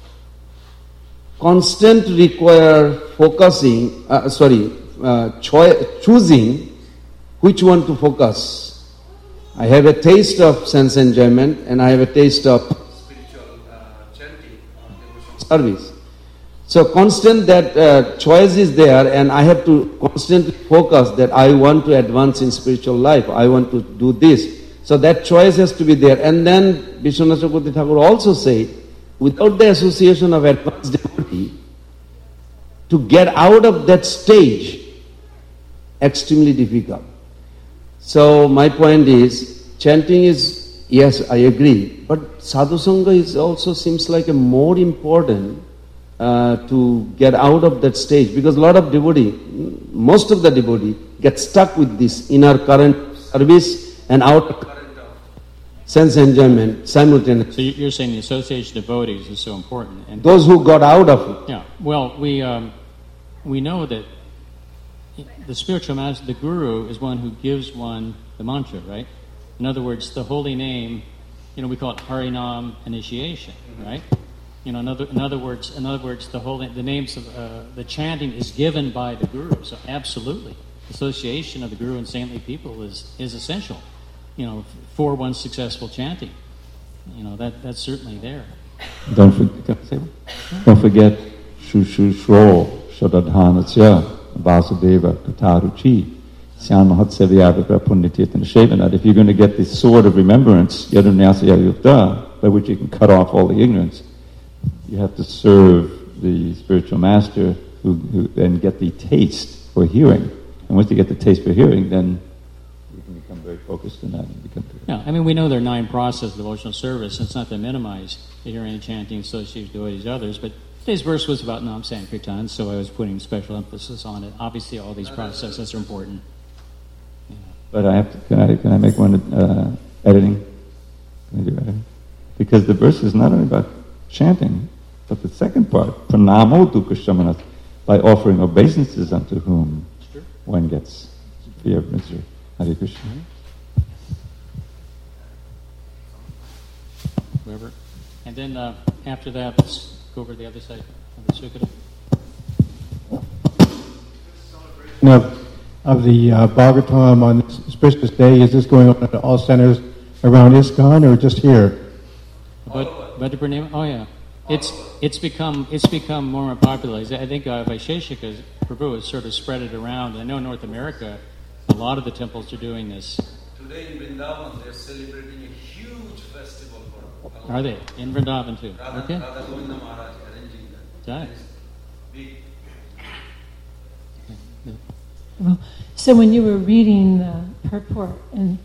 constant require focusing, uh, sorry, uh, choi- choosing which one to focus. I have a taste of sense enjoyment and I have a taste of spiritual uh, chanting or devotional service. So constant that uh, choice is there, and I have to constantly focus that I want to advance in spiritual life, I want to do this. So that choice has to be there. And then Vishwanath Chakravarti Thakur also said, without the association of advanced devotee, to get out of that stage, extremely difficult. So my point is, chanting is, yes, I agree, but sadhu sangha is also seems like a more important uh, to get out of that stage, because a lot of devotee, most of the devotee, get stuck with this inner current service and outer current of sense enjoyment simultaneously. So you're saying the association of devotees is so important, and those who got out of it. yeah. Well, we um, we know that the spiritual master, the guru, is one who gives one the mantra, right? In other words, the holy name, you know, we call it Harinam initiation, right? You know, in other, in other words, in other words, the holy, the names of uh, the chanting is given by the guru. So absolutely, association of the guru and saintly people is is essential, you know, for one's successful chanting. You know, that that's certainly there. Don't forget, don't forget, Shushushro Shadadhanasya Vasudeva Kataruchi Syamahatsevyavikra Punyatitan Shevanat. If you're going to get this sword of remembrance, Yadunyasaya Yukta, by which you can cut off all the ignorance, you have to serve the spiritual master who, who then get the taste for hearing. And once you get the taste for hearing, then you can become very focused on that and become clear. Yeah, I mean, we know there are nine processes of devotional service. It's not to minimize the hearing and chanting associated with these others, but today's verse was about Nam Sankirtan, so I was putting special emphasis on it. Obviously, all these processes are important. Yeah. But I have to, can I, can I make one uh, editing? Can I do editing? Because the verse is not only about chanting, but the second part, pranamo dukkha shamanat, by offering obeisances unto whom Sure. one gets free of misery. Hare Krishna. Whoever. And then uh, after that, let's go over to the other side of the Sukkhata. Of, of the uh, Bhagavatam on this auspicious day, is this going on at all centers around ISKCON or just here? But but the Purnima, oh yeah, it's it's become it's become more and more popular. I think uh, Vaisheshika Prabhu has sort of spread it around. I know in North America, a lot of the temples are doing this. Today in Vrindavan, they're celebrating a huge festival for Are they in Vrindavan too? Radha, Okay. Radha Govinda Maharaj arranging that. Right. Big. Well, so when you were reading the purport and,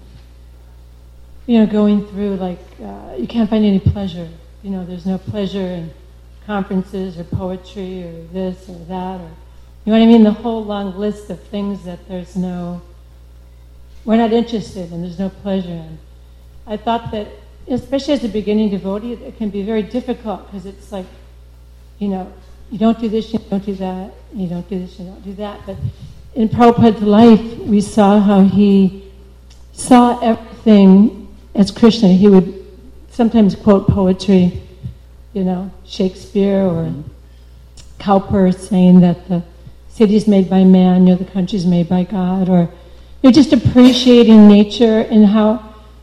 you know, going through, like, uh, you can't find any pleasure. You know, there's no pleasure in conferences or poetry or this or that, or, you know what I mean? The whole long list of things that there's no, we're not interested in, there's no pleasure in. I thought that, especially as a beginning devotee, it can be very difficult because it's like, you know, you don't do this, you don't do that, you don't do this, you don't do that. But in Prabhupada's life, we saw how he saw everything as Krishna. He would sometimes quote poetry, you know, Shakespeare or mm-hmm. Cowper saying that the city's made by man, you know, the country's made by God, or you're just appreciating nature and how.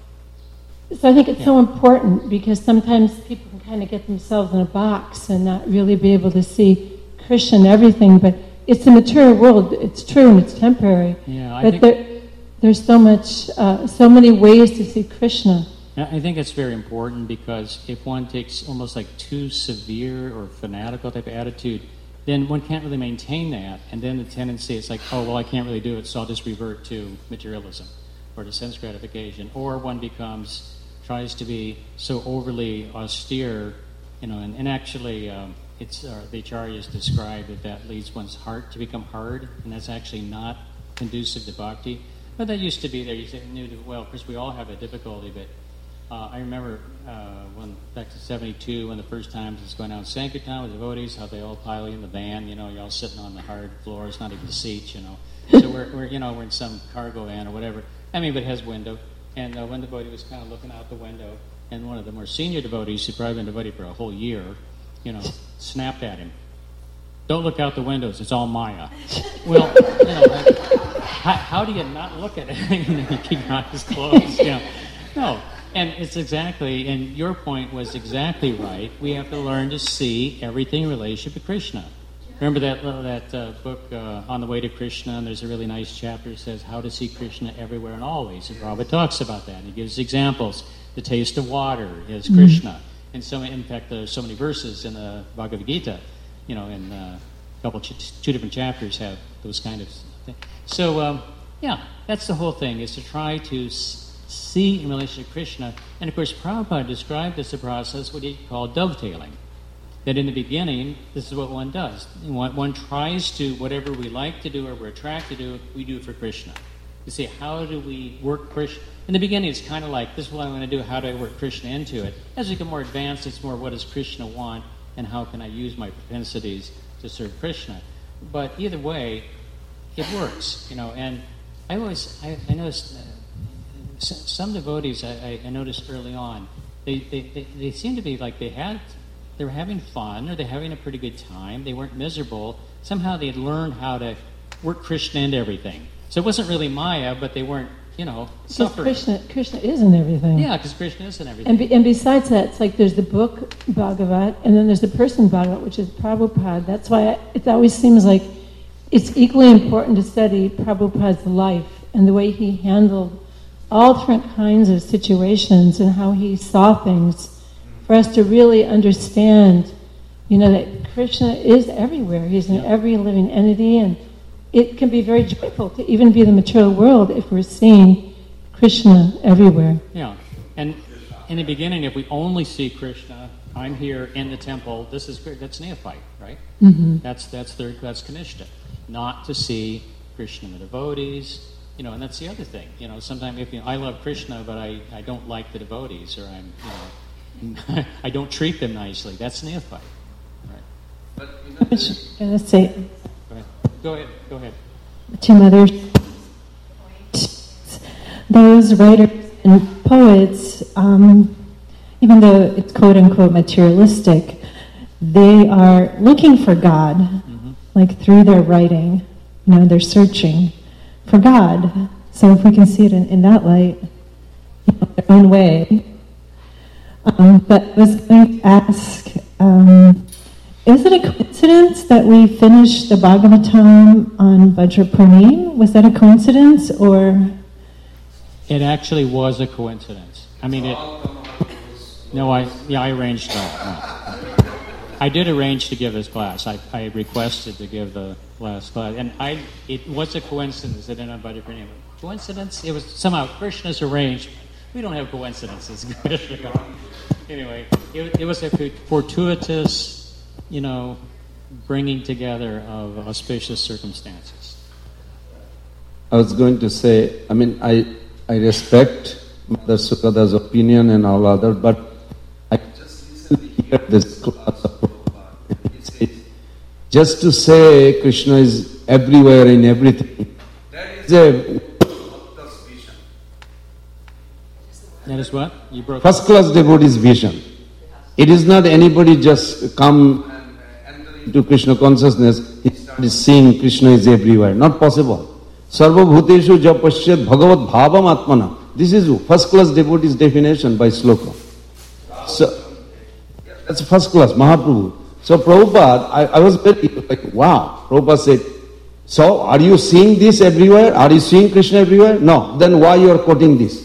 So I think it's yeah. so important because sometimes people can kind of get themselves in a box and not really be able to see Krishna in everything, but it's the material world. It's true and it's temporary. Yeah, I but think there, there's so much, uh, so many ways to see Krishna. I think it's very important because if one takes almost like too severe or fanatical type of attitude, then one can't really maintain that. And then the tendency is like, oh, well, I can't really do it, so I'll just revert to materialism or to sense gratification. Or one becomes, tries to be so overly austere, you know, and, and actually um, it's uh, the acharyas describe that that leads one's heart to become hard, and that's actually not conducive to bhakti. But that used to be there. You knew that, well, of course, we all have a difficulty, but uh, I remember uh, when back to seventy-two, when the first time I was going out Sankirtan with devotees, how they all pile in the van, you know, you're all sitting on the hard floor, it's not even seats, you know. So we're, we're, you know, we're in some cargo van or whatever. I mean, but it has window. And uh, one devotee was kind of looking out the window, and one of the more senior devotees, who'd probably been a devotee for a whole year, you know, snapped at him. Don't look out the windows, it's all Maya. Well, you know, like, how, how do you not look at it? You know, you keep your eyes closed, you know. No, and it's exactly, and your point was exactly right. We have to learn to see everything in relationship to Krishna. Remember that uh, that uh, book, uh, On the Way to Krishna, and there's a really nice chapter that says how to see Krishna everywhere and always. And Prabhupada talks about that. He gives examples. The taste of water is mm-hmm. Krishna. And so, in fact, there's so many verses in the Bhagavad Gita, you know, in uh, a couple, ch- two different chapters have those kind of things. So, um, yeah, that's the whole thing, is to try to s- see in relation to Krishna. And, of course, Prabhupada described this a process, what he called dovetailing. That in the beginning, this is what one does. One, one tries to, whatever we like to do or we're attracted to, we do for Krishna. You see, how do we work Krishna? In the beginning, it's kind of like, this is what I'm going to do, how do I work Krishna into it? As we get more advanced, it's more, what does Krishna want, and how can I use my propensities to serve Krishna? But either way, it works, you know. And I always, I, I noticed, uh, some devotees I, I noticed early on, they, they, they, they seem to be like they had... They were having fun, or they're having a pretty good time. They weren't miserable. Somehow they had learned how to work Krishna into everything. So it wasn't really Maya, but they weren't, you know, suffering. Krishna, Krishna is in everything. Yeah, because Krishna is in everything. And, be, and besides that, it's like there's the book Bhagavat, and then there's the person Bhagavat, which is Prabhupada. That's why I, it always seems like it's equally important to study Prabhupada's life and the way he handled all different kinds of situations and how he saw things, for us to really understand, you know, that Krishna is everywhere. He's in yeah. every living entity, and it can be very joyful to even be in the material world if we're seeing Krishna everywhere. Yeah. And in the beginning, if we only see Krishna, I'm here in the temple, this is that's neophyte, right? Mm-hmm. That's that's their that's Kanishta. Not to see Krishna and the devotees, you know, and that's the other thing. You know, sometimes if you know, I love Krishna, but I, I don't like the devotees, or I'm, you know, I don't treat them nicely. That's neophyte, right? But you know, I was going to say Go ahead. Go ahead. Go ahead. to Mother, those writers and poets, um, even though it's quote unquote materialistic, they are looking for God, mm-hmm. like through their writing. You know, they're searching for God. So if we can see it in, in that light, you know, their own way. Um, but I was going to ask, um, is it a coincidence that we finished the Bhagavatam on Vajra Purnim? Was that a coincidence, or? It actually was a coincidence. I mean, it. No, I yeah, I arranged that. No. I did arrange to give this class. I, I requested to give the last class, and I. It was a coincidence that ended up Vajra Purnim. Coincidence? It was somehow Krishna's arrangement. We don't have coincidences. Anyway, it, it was a fortuitous, you know, bringing together of auspicious circumstances. I was going to say, I mean, I I respect Mother Sukada's opinion and all other, but I just recently heard this class of Prabhupada. It says, just to say Krishna is everywhere in everything, that is a vision. That is what? You broke First class devotee's vision. It is not anybody just come and enter into Krishna consciousness, he started seeing Krishna is everywhere. Not possible. Sarva bhuteshu ja pasyat bhagavad bhavam atmana. This is first class devotee's definition by sloka. So, that's first class, Mahaprabhu. So Prabhupada, I, I was very like, wow. Prabhupada said, so are you seeing this everywhere? Are you seeing Krishna everywhere? No. Then why you are quoting this?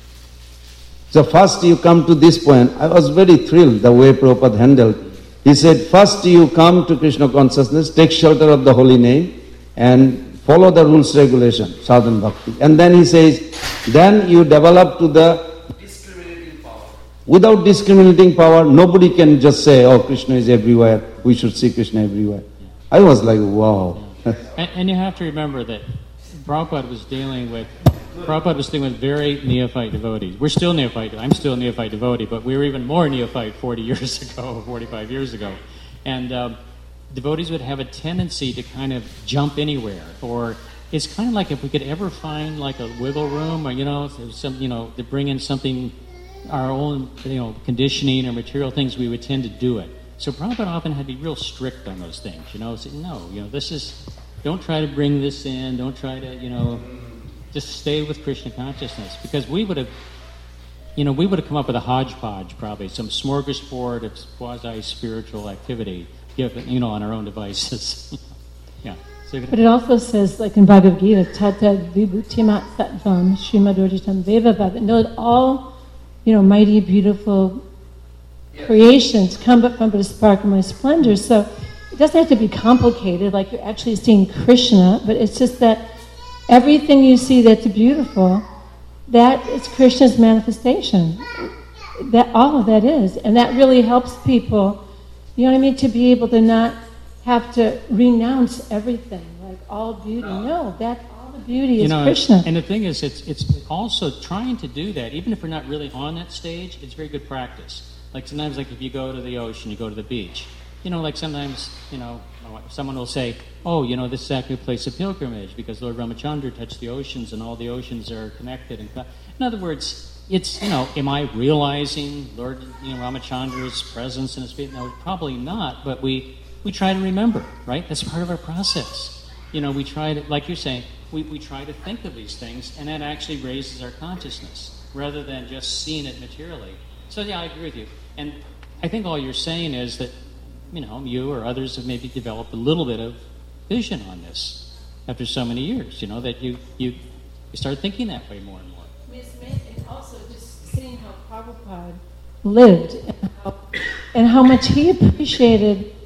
So first you come to this point. I was very thrilled the way Prabhupada handled. He said, first you come to Krishna consciousness, take shelter of the holy name, and follow the rules, regulation, sadhana bhakti. And then he says, then you develop to the discriminating power. Without discriminating power, nobody can just say, oh, Krishna is everywhere, we should see Krishna everywhere. I was like, wow. and, and you have to remember that Prabhupada was dealing with Prabhupada was dealing with very neophyte devotees. We're still neophyte. I'm still a neophyte devotee, but we were even more neophyte forty years ago, forty-five years ago. And um, devotees would have a tendency to kind of jump anywhere, or it's kind of like if we could ever find like a wiggle room, or you know, some you know, to bring in something, our own you know conditioning or material things, we would tend to do it. So Prabhupada often had to be real strict on those things. You know, say, no, you know, this is. Don't try to bring this in. Don't try to you know. Just stay with Krishna consciousness, because we would have, you know, we would have come up with a hodgepodge, probably some smorgasbord of quasi-spiritual activity, given, you know, on our own devices. yeah. So but it also says, like in Bhagavad Gita, Tata Vibhutimat Sattvam Srimadoritam Deva Bhava. Know all, you know, mighty, beautiful yes. creations come but from but a spark of my splendor. So it doesn't have to be complicated, like you're actually seeing Krishna, but it's just that everything you see that's beautiful, that is Krishna's manifestation. That all of that is. And that really helps people, you know what I mean, to be able to not have to renounce everything, like all beauty. No, that all the beauty is you know, Krishna. And the thing is, it's it's also trying to do that, even if we're not really on that stage, it's very good practice. Like sometimes, like if you go to the ocean, you go to the beach. You know, like sometimes, you know, someone will say, oh, you know, this is actually a place of pilgrimage because Lord Ramachandra touched the oceans and all the oceans are connected. And in other words, it's, you know, am I realizing Lord you know, Ramachandra's presence in his feet? No, probably not, but we, we try to remember, right? That's part of our process. You know, we try to, like you're saying, we, we try to think of these things, and that actually raises our consciousness rather than just seeing it materially. So, yeah, I agree with you. And I think all you're saying is that, you know, you or others have maybe developed a little bit of vision on this after so many years, you know, that you, you, you start thinking that way more and more. And also just seeing how Prabhupada lived and how, and how much he appreciated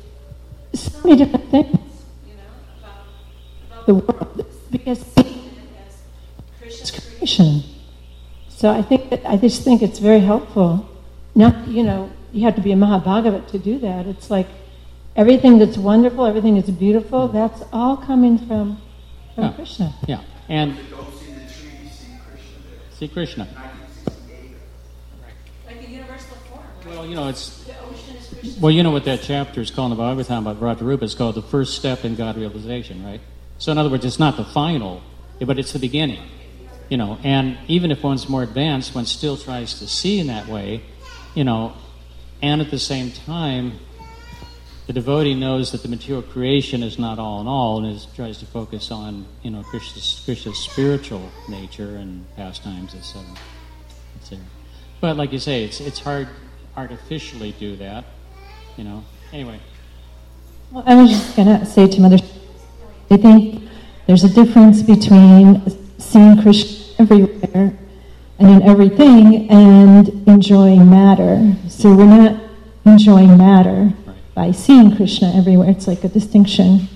so many different things, you know, about, about the world, because seeing it as Krishna's creation. So I think that, I just think it's very helpful. Not, you know, you have to be a Mahabhagavat to do that. It's like everything that's wonderful, everything that's beautiful, that's all coming from, from Yeah. Krishna. Yeah, and Don't see the tree, see Krishna there. see Krishna. nineteen sixty-eight. Like the universal form. Well, you know, it's The ocean is Krishna. well, you know what that chapter is called in the Bhagavatam about Vrajarupa. It's called the first step in God realization, right? So, in other words, it's not the final, but it's the beginning. You know, and even if one's more advanced, one still tries to see in that way. You know, and at the same time, the devotee knows that the material creation is not all in all, and is, tries to focus on, you know, Krishna's, Krishna's spiritual nature and pastimes, et cetera, et cetera. But like you say, it's it's hard artificially do that, you know. Anyway, Well, I was just going to say to Mother, I think there's a difference between seeing Krishna everywhere and in everything and enjoying matter. So we're not enjoying matter Right. by seeing Krishna everywhere. It's like a distinction.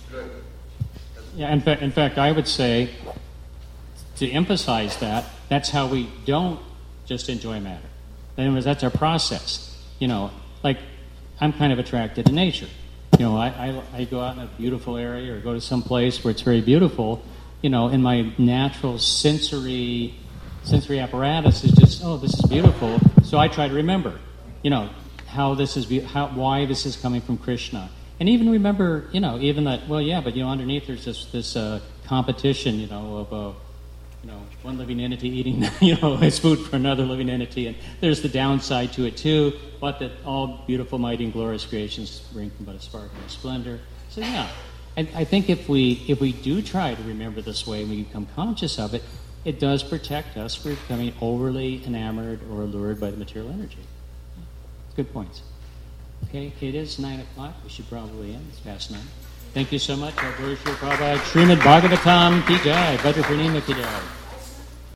yeah. In fact, in fact, I would say to emphasize that that's how we don't just enjoy matter. In other words, that's our process. You know, like I'm kind of attracted to nature. You know, I, I, I go out in a beautiful area or go to some place where it's very beautiful. You know, and my natural sensory sensory apparatus is just, oh, this is beautiful. So I try to remember, you know, how this is, be- how why this is coming from Krishna, and even remember, you know, even that. Well, yeah, but you know, underneath there's this this uh, competition, you know, of uh, you know, one living entity eating, you know, his food for another living entity, and there's the downside to it too. But that all beautiful, mighty, and glorious creations bring but a sparkle of splendor. So yeah. I, I think if we if we do try to remember this way and we become conscious of it, it does protect us from becoming overly enamored or allured by the material energy. Good points. Okay, it is nine o'clock. We should probably end. It's past nine. Thank you so much. Our Guru Srila Prabhupada, Srimad Bhagavatam Ki Jai, Bhadra Purnima Ki Jai.